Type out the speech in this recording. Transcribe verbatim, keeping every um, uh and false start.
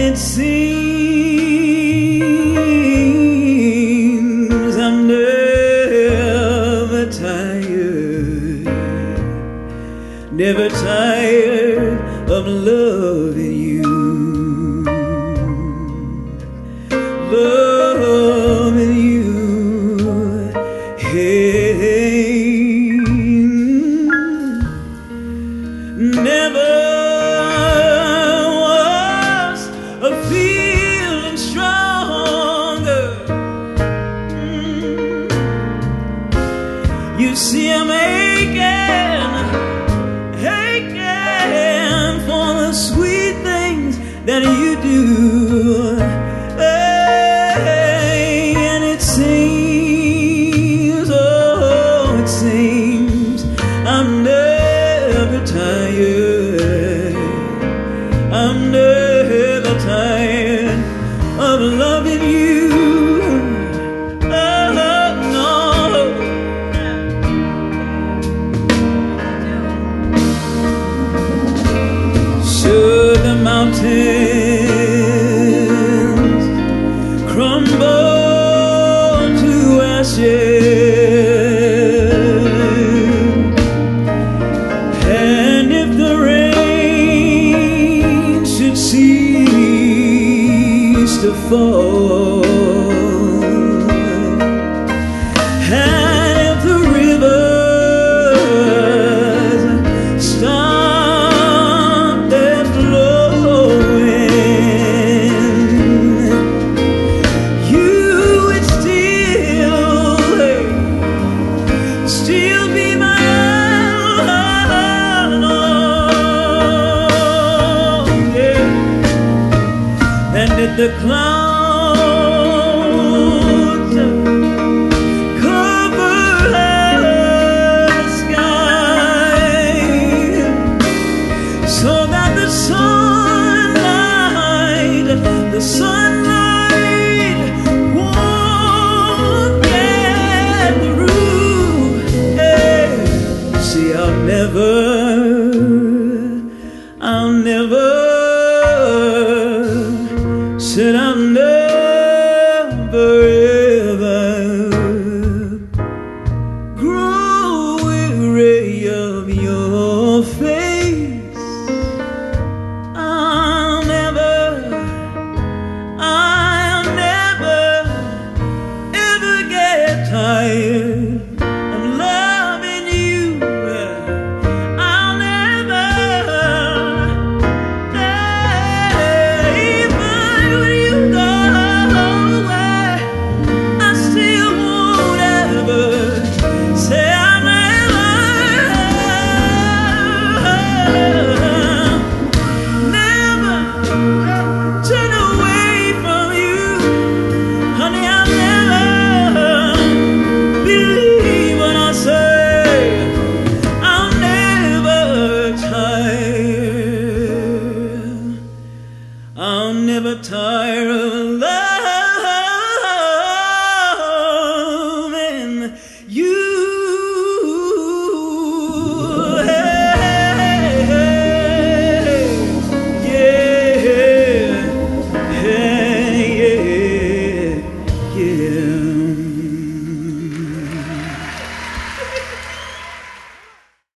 it seems I'm never tired, never tired of loving you, loving you. Hey, never was a feeling stronger. You see, I'm aching, aching for the sweet things that you do. Hey, and it seems, oh, it seems I'm never tired, I'm never tired of loving you. Oh, no. Should the mountains crumble to ashes, and if the rain should cease to fall, and if the rivers stop their flowing, you would still, still be mine. Oh, yeah. And if the clouds cover the sky, so that the sunlight, the sunlight won't get through. Hey, see, I'll never, I'll never